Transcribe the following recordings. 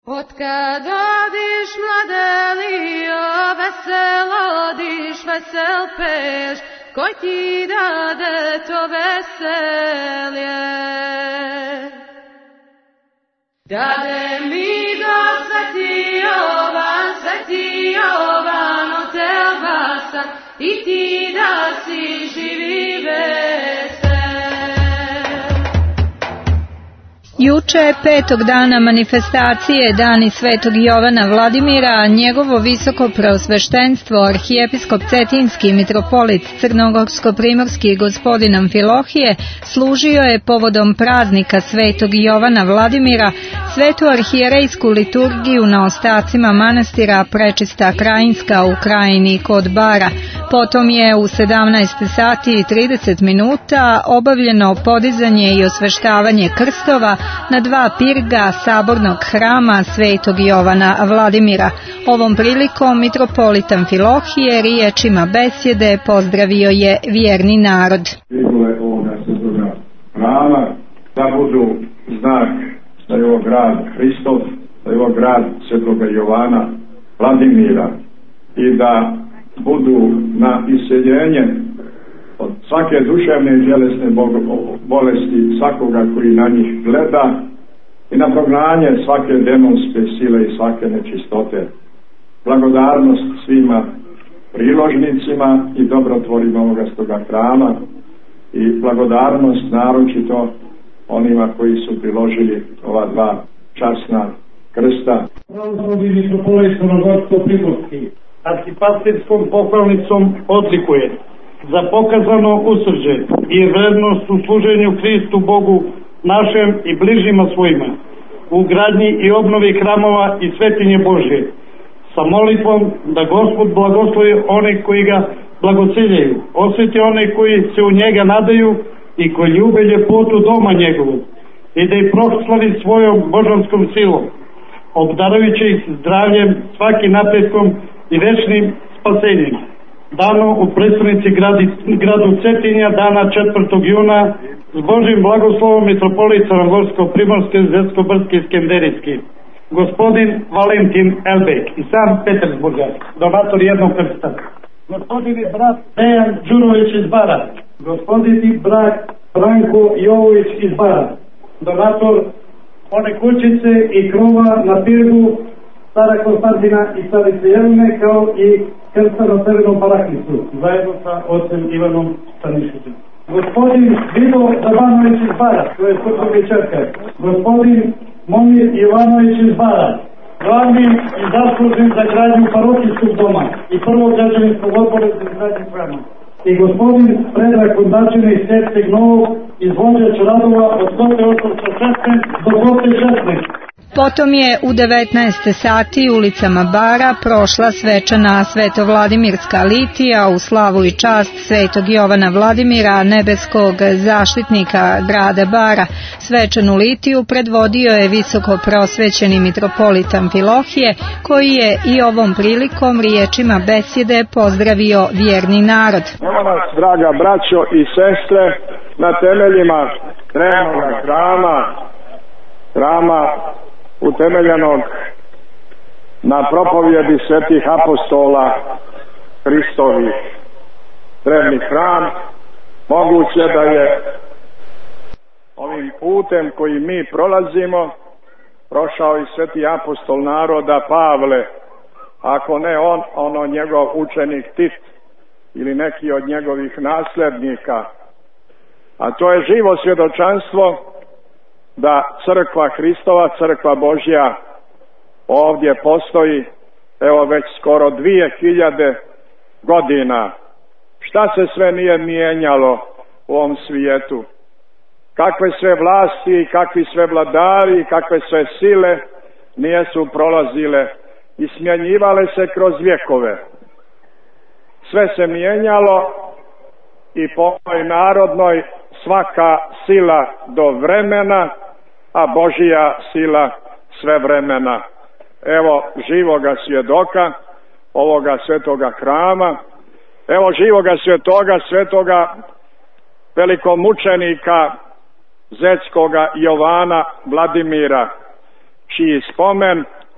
Otkad odiš mladelio, vesel odiš, vesel peš, koj ti dade to veselje. Dade mi do Sveti Jovan od Elbasa, i ti da si živi vesel. Juče, 5. dana manifestacije Dani Svetog Jovana Vladimira, njegovo visoko preosveštenstvo, arhijepiskop Cetinski mitropolit Crnogorsko-primorski gospodin Amfilohije, služio je povodom praznika Svetog Jovana Vladimira svetu arhijerejsku liturgiju na ostacima manastira Prečista Krajinska u Krajini kod Bara. Potom je u 17 sati i 30 minuta obavljeno podizanje i osveštavanje krstova na dva pirga sabornog hrama Svetog Jovana Vladimira. Ovom prilikom mitropolit Amfilohije riječima besjede pozdravio je vjerni narod. Igule ovoga svetoga hrama da budu znak da je ovo grad Hristov, da je ovo grad Svetoga Jovana Vladimira i da budu na iseljenje od svake duševne i tjelesne bolesti svakoga koji na njih gleda i na prognanje svake demonske sile i svake nečistote. Blagodarnost svima priložnicima i dobrotvorima ovoga stoga hrama i blagodarnost naročito onima koji su priložili ova dva časna krsta. Pravoslavni mitropolit Crnogorsko-primorski arhipastirskom pohvalnicom odlikuje za pokazano usrđe i vrednost u služenju Hristu Bogu našem i bližnjima svojima, u gradnji i obnovi hramova i svetinje Božje, sa molitvom da Gospod blagoslovi one koji ga blagociljaju, osveti one koji se u njega nadaju i koji ljube ljepotu doma njegovog, i da ih proslavi svojom božanskom silom, obdarujući ih zdravljem, svakim napretkom i večnim spasenjem. Dano u predstavnici gradu Cetinja, dana 4. juna, s Božim blagoslovom mitropolit Crnogorsko-primorski, Zetsko-brdski i Skenderijski, gospodin Valentin Elbek i sam Petersburga, donator jednog krsta. Gospodin i brat Dejan Đurović iz Bara, gospodin i brat Branko Jovović iz Bara, donator one kućice i krova na pirgu Stara Konstantina i Starice Jelene, kao i krsta na Crvenom Paraknicu, zajedno sa ocem Ivanom Stanišićem. Gospodin Vido Zabanović iz Bara, to je supruga čerka. Gospodin Momir Jovanović iz Bara, glavni i zaslužen za gradnju parohijskog doma i prvog građevinskog odbora za gradnju hrama. I gospodin Predrag Kondačina iz Sveteg Novog, izvođač radova od 1816 do 1816. Potom je u 19 sati ulicama Bara prošla svečana Svetovladimirska litija u slavu i čast Svetog Jovana Vladimira, nebeskog zaštitnika grada Bara. Svečanu litiju predvodio je visoko preosvećeni mitropolit Amfilohije, koji je i ovom prilikom riječima besjede pozdravio vjerni narod. Evo nas, draga braćo i sestre, na temeljima drevnog hrama utemeljenog na propovjedi svetih apostola Hristovih. Drevni hram, moguće da je ovim putem koji mi prolazimo prošao i sveti apostol naroda Pavle, ako ne on, ono njegov učenik Tit ili neki od njegovih nasljednika. A to je živo svjedočanstvo da crkva Hristova, crkva Božja ovdje postoji, evo već skoro 2000 godina. Šta se sve nije mijenjalo u ovom svijetu? Kakve sve vlasti, kakvi sve vladari, kakve sve sile nijesu prolazile i smjenjivale se kroz vjekove. Sve se mijenjalo i po ovoj narodnoj svaka sila do vremena, a Božja sila sve vremena. Evo živoga svjedoka ovoga svetoga hrama, evo živoga svjetoga, svetoga velikomučenika Zetskoga Jovana Vladimira, čiji spomen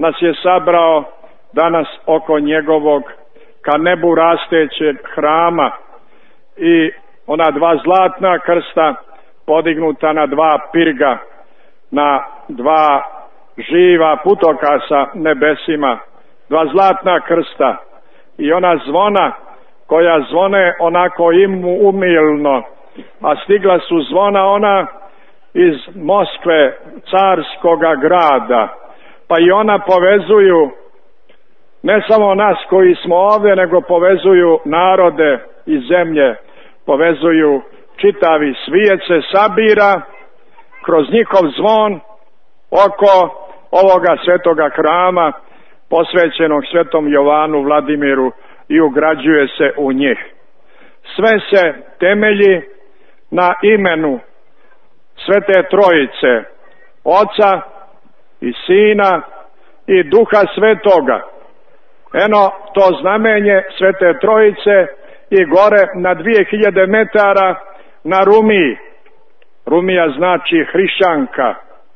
nas je sabrao danas oko njegovog ka nebu rastećeg hrama i ona dva zlatna krsta podignuta na dva pirga, na dva živa putokasa nebesima, dva zlatna krsta i ona zvona koja zvone onako umilno, a stigla su zvona ona iz Moskve, carskoga grada, pa i ona povezuju ne samo nas koji smo ovdje, nego povezuju narode i zemlje, povezuju čitavi svijet se sabira kroz njihov zvon oko ovoga svetoga hrama posvećenog svetom Jovanu Vladimiru i ugrađuje se u njih. Sve se temelji na imenu Svete Trojice, Oca i Sina i Duha Svetoga. Eno to znamenje Svete Trojice i gore na 2000 metara na Rumiji. Rumija znači hrišćanka.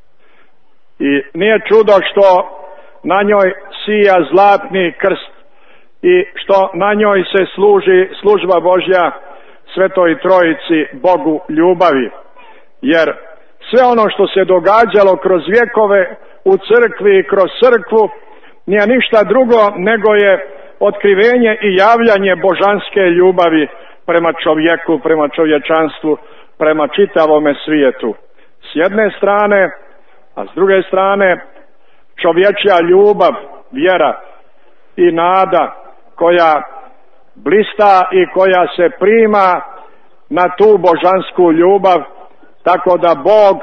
I nije čudo što na njoj sija zlatni krst i što na njoj se služi služba Božja Svetoj Trojici, Bogu ljubavi. Jer sve ono što se događalo kroz vjekove u crkvi i kroz crkvu nije ništa drugo nego je otkrivenje i javljanje božanske ljubavi prema čovjeku, prema čovječanstvu, prema čitavome svijetu. S jedne strane, a s druge strane čovječja ljubav, vjera i nada koja blista i koja se prima na tu božansku ljubav, tako da Bog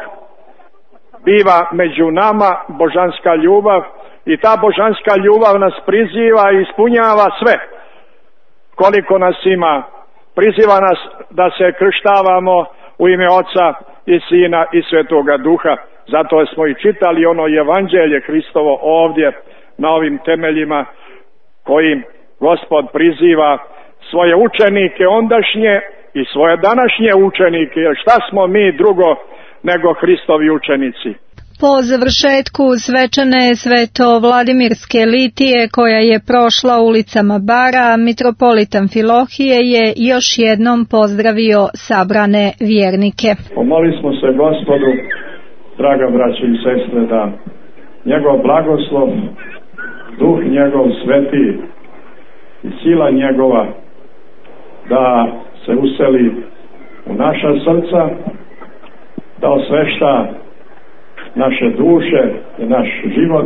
biva među nama, božanska ljubav, i ta božanska ljubav nas priziva i ispunjava sve. Koliko nas ima, priziva nas da se krštavamo u ime Oca i Sina i Svetoga Duha. Zato smo i čitali ono evanđelje Hristovo ovdje na ovim temeljima kojim Gospod priziva svoje učenike ondašnje i svoje današnje učenike, jer šta smo mi drugo nego Hristovi učenici. Po završetku svečane sveto-vladimirske litije koja je prošla ulicama Bara, mitropolit Amfilohije je još jednom pozdravio sabrane vjernike. Pomoli smo se Gospodu, draga braćo i sestre, da njegov blagoslov, duh njegov sveti i sila njegova da se useli u naša srca, da osvešta naše duše i naš život,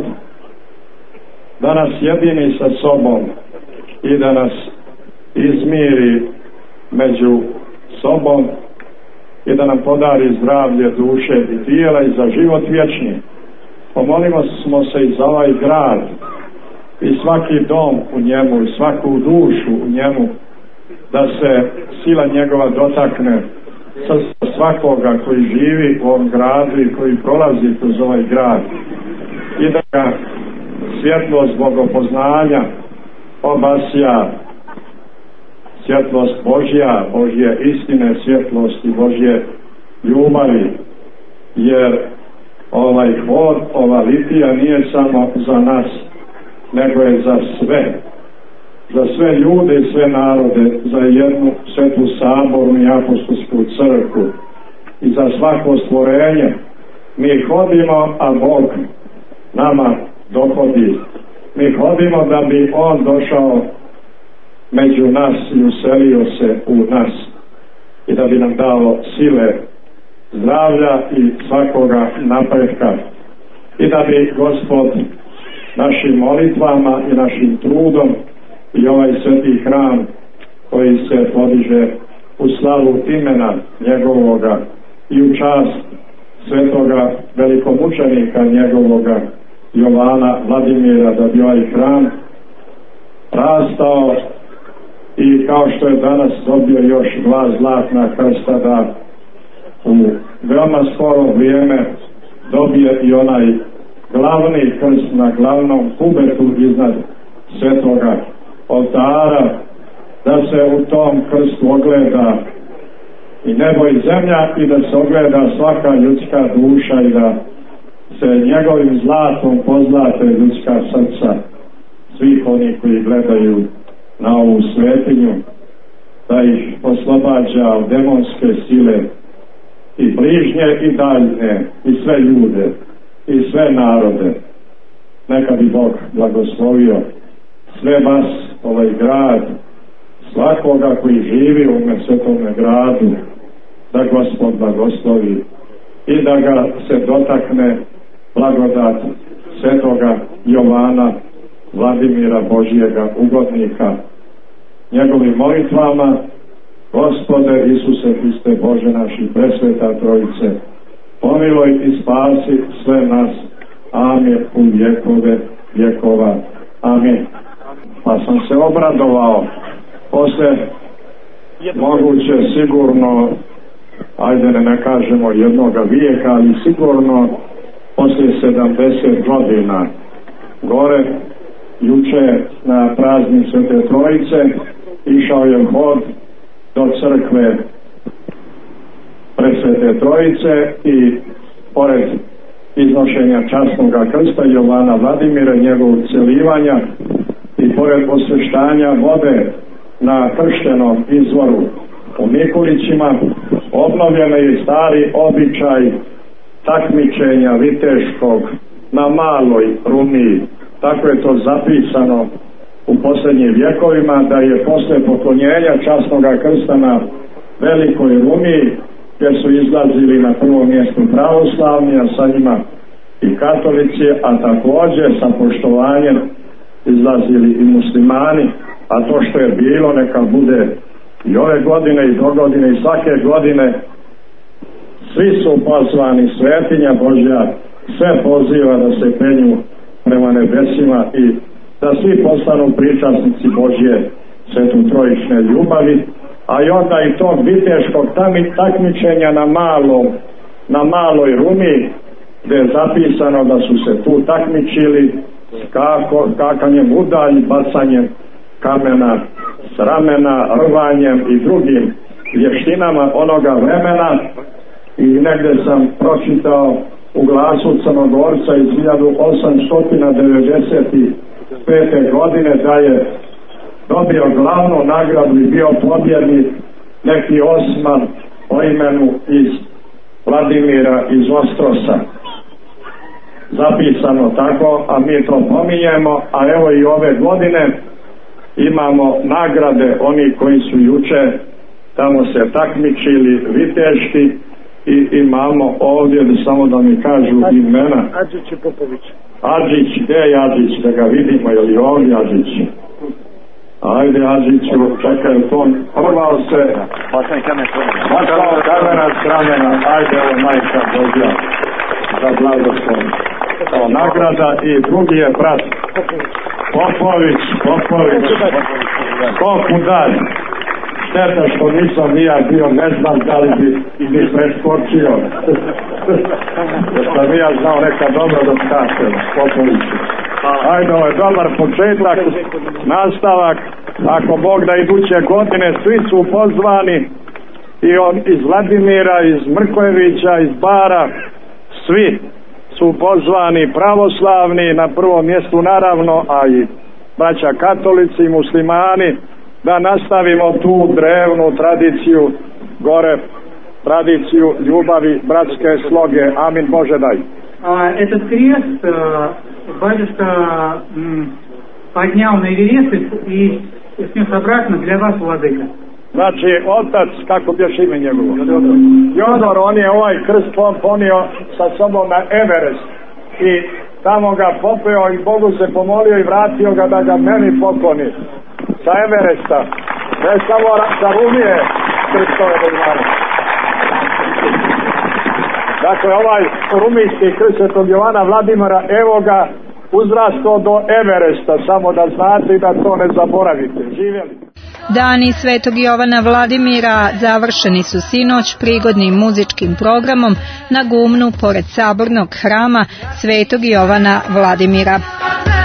da nas jedini sa sobom i da nas izmiri među sobom i da nam podari zdravlje duše i tijela i za život vječni. Pomolimo smo se i za ovaj grad i svaki dom u njemu i svaku dušu u njemu, da se sila njegova dotakne svakoga koji živi u ovom gradu i koji prolazi kroz ovaj grad, i da ga svjetlost bogopoznanja obasja, svjetlost Božja, Božje istine, svjetlost i Božje ljubavi, jer ovaj hod, ova litija nije samo za nas, nego je za sve ljude i sve narode, za jednu svetu sabornu i apostolsku crkvu i za svako stvorenje. Mi hodimo, a Bog nama dohodi. Mi hodimo da bi On došao među nas i uselio se u nas i da bi nam dao sile, zdravlja i svakoga napretka i da bi Gospod našim molitvama i našim trudom i ovaj sveti hram koji se podiže u slavu imena njegovoga i u čast svetoga velikomučenika njegovoga Jovana Vladimira, da bi ovaj hram rastao i kao što je danas dobio još 2 zlatna krsta, da u veoma skoro vrijeme dobije i onaj glavni krst na glavnom kubetu iznad svetoga oltara, da se u tom krstu ogleda i nebo i zemlja i da se ogleda svaka ljudska duša i da se njegovim zlatom pozlate ljudska srca svih onih koji gledaju na ovu svetinju, da ih oslobađa od demonske sile i bližnje i daljne i sve ljude i sve narode. Neka bi Bog blagoslovio sve vas, ovaj grad, svakoga koji živi u ovome svetome gradu, da Gospod blagoslovi i da ga se dotakne blagodat svetoga Jovana Vladimira, Božijega ugodnika, njegovim molitvama. Gospode Isuse Hriste, Bože naši, presveta Trojice, pomiluj i spasi sve nas. Amin, u vjekove vjekova. Amin. Pa sam se obradovao posle moguće sigurno, ajde ne kažemo jednoga vijeka, ali sigurno posle 70 godina gore, juče na praznik Svete Trojice išao je hod do crkve Presvete Trojice i pored iznošenja časnoga krsta Jovana Vladimira, njegovog celivanja i pored osveštanja vode na krštenom izvoru u Mikulićima, obnovljen je stari običaj takmičenja viteškog na Maloj Rumiji. Tako je to zapisano u posljednjim vjekovima, da je posle poklonjenja časnoga krsta na Velikoj Rumiji, gdje su izlazili na prvom mjestu pravoslavni, a sa njima i katolici, a također sa poštovanjem izlazili i muslimani, a to što je bilo neka bude i ove godine i dogodine i svake godine. Svi su pozvani, svetinja Božja sve poziva da se penju prema nebesima i da svi postanu pričasnici Božje svetu-trojične ljubavi, a i onda i tog viteškog takmičenja na Maloj Rumi, gdje je zapisano da su se tu takmičili skakanjem udalj, bacanjem kamena s ramena, rvanjem i drugim vještinama onoga vremena. I negdje sam pročitao u Glasu Crnogorca iz 1895. godine da je dobio glavnu nagradu i bio pobjednik neki Osman po imenu iz Vladimira iz Ostrosa. Zapisano tako, a mi to pominjemo, a evo i ove godine imamo nagrade oni koji su juče tamo se takmičili viteški i imamo ovdje, samo da mi kažu imena. Adžić i Popović. Adžić, gdje je Adžić, da ga vidimo, je li ovdje Adžić? Ajde Adžiću, čekaj, to prvao se makao kamena s ramena, ajde ovo majka Božja za blagoslov. Kao nagrada i drugi je brat Popović, koliko dalje. Šteta što nisam nija bio, ne znam da li bi preskočio. Jer sam nija znao neka dobro da skačem Popoviću. Ajde, ovo je dobar početak, nastavak, ako Bog da iduće godine svi su pozvani, i on iz Vladimira, iz Mrkojevića, iz Bara, svi su pozvani, pravoslavni na prvom mjestu naravno, a i braća katolici i muslimani, da nastavimo tu drevnu tradiciju gore, tradiciju ljubavi, bratske sloge. Amin, Bože daj. Этот крест батюшка поднял на Эверест и снес обратно для вас, владыка. Znači, otac, kako bješ ime njegovo? Jodor, on je ovaj krst ponio sa sobom na Everest i tamo ga popeo i Bogu se pomolio i vratio ga da ga meni pokloni sa Everesta, ne samo sa Rumije krstove dogmane. Dakle, ovaj rumijski krst Svetog Jovana Vladimira, evo ga uzrasto do Everesta, samo da znate i da to ne zaboravite. Živjeli. Dani Svetog Jovana Vladimira završeni su sinoć prigodnim muzičkim programom na gumnu pored sabornog hrama Svetog Jovana Vladimira.